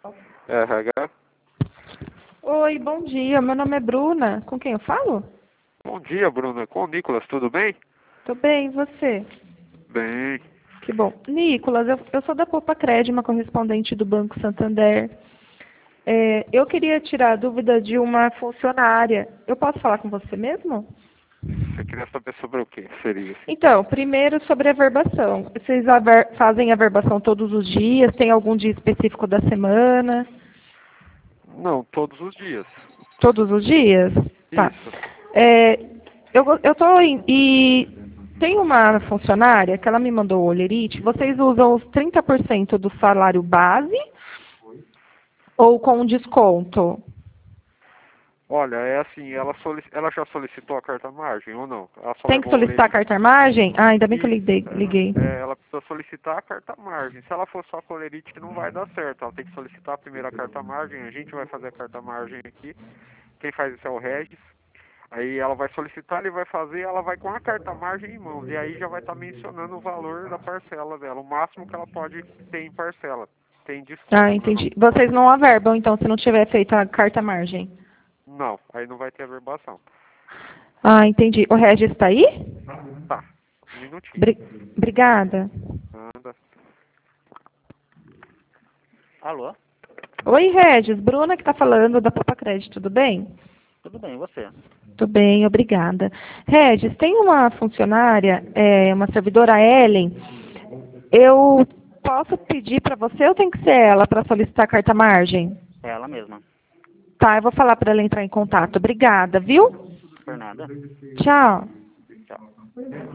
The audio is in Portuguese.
RH. Oi, bom dia. Meu nome é Bruna. Com quem eu falo? Bom dia, Bruna. Com o Nicolas, tudo bem? Tô bem, e você? Bem. Que bom. Nicolas, eu sou da Poupa Cred, uma correspondente do Banco Santander. Eu queria tirar a dúvida de uma funcionária. Eu posso falar com você mesmo? Você queria saber sobre o que seria? Então, primeiro sobre a verbação. Vocês fazem a verbação todos os dias? Tem algum dia específico da semana? Não, todos os dias. Todos os dias? Tá. Isso. É, eu tô e tem uma funcionária que ela me mandou o Olerite. Vocês usam os 30% do salário base ou com desconto? Olha, é assim, ela já solicitou a carta margem ou não? Ela só Tem que levou o solicitar a leite. carta margem? Ah, ainda bem que eu Isso. liguei. Ela precisa solicitar a carta margem. Se ela for só colerite, que não vai dar certo. Ela tem que solicitar a primeira carta margem. A gente vai fazer a carta margem aqui. Quem faz isso é o Regis. Aí ela vai solicitar, ele vai fazer, ela vai com a carta margem em mãos. E aí já vai estar mencionando o valor da parcela dela, o máximo que ela pode ter em parcela. Tem Ah, desconto, não? entendi. Vocês não averbam, então, se não tiver feito a carta margem? Não, aí não vai ter averbação. Ah, entendi. O Regis está aí? Tá, um minutinho. Bri- Obrigada. Anda. Alô? Oi, Regis. Bruna que está falando da Poupa Cred, tudo bem? Tudo bem, e você? Tudo bem, obrigada. Regis, tem uma funcionária, uma servidora Ellen. Eu posso pedir para você ou tem que ser ela para solicitar a carta margem? É ela mesma. Tá, eu vou falar para ela entrar em contato. Obrigada, viu? Por nada. Tchau. Tchau.